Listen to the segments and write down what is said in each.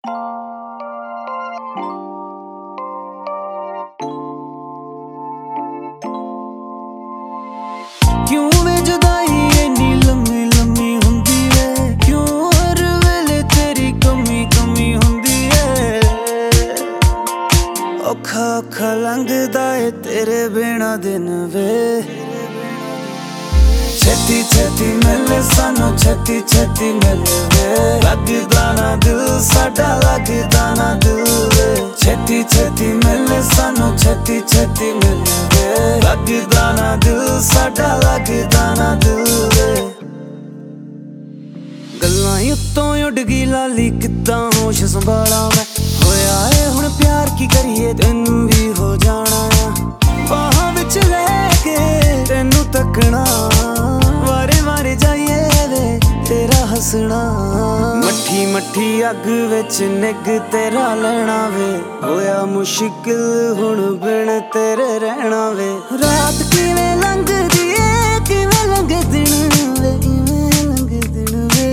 क्यों वे जुदाई इन्नी लम्मी लम्मी हुंदी है, क्यों हर वेले तेरी कमी कमी हुंदी है। औखा औखा लंघदा है तेरे बिना दिन वे, छेती छेती मिले सानू छेती छेती मिले वे। लगदा ना दिल साडा लगदा ना दिल वे, छेती छेती मिले सानू छेती छेती मिले वे। लगदा ना दिल साडा लगदा ना दिल वे। गल्लां उत्तों उड़ गई लाली किद्दां होश संभाला मैं, होया है हुण प्यार की करिए तेनू भी हो जाना आ। बाहां विच लैके तेनू तकना, वारे वारे जाइए वे तेरा हसना। मट्ठी मट्ठी अग विच निग तेरा लैना वे, होया मुश्किल हुण बिन तेरे रहना वे। रात किवें लंघदी ऐ किवें लंघ दिन वे, किवें लंघ दिन वे।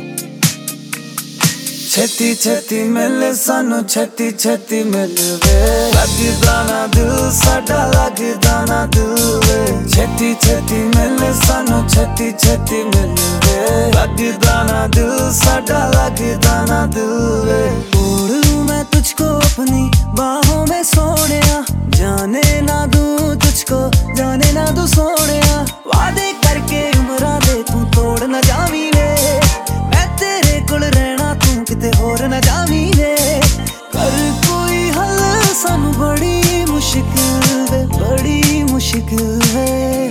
छेती छेती मिले सानू छेती छेती मिले वे। लगदा ना दिल साडा लगदा ना दिल वे, छेती छेती मिले सानू छेती छेती मिले वे। लगदा ना दिल साडा लगदा ना दिल वे। ओढ़ लूं मैं तुझको अपनी बाहों में सोनिया, जाने ना दूं तुझको जाने ना दूं सोनिया। वादे करके उमरां दे तू तोड़ ना जावीं वे, मैं तेरे कोल रहना तू किते होर ना जावीं वे। कर कोई हल सानू बड़ी मुश्किल वे, बड़ी मुश्किल वे।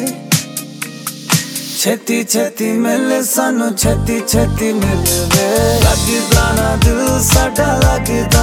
छेती छेती मिले सानू छेती छेती मिले वे। लगदा ना दिल साडा लगदा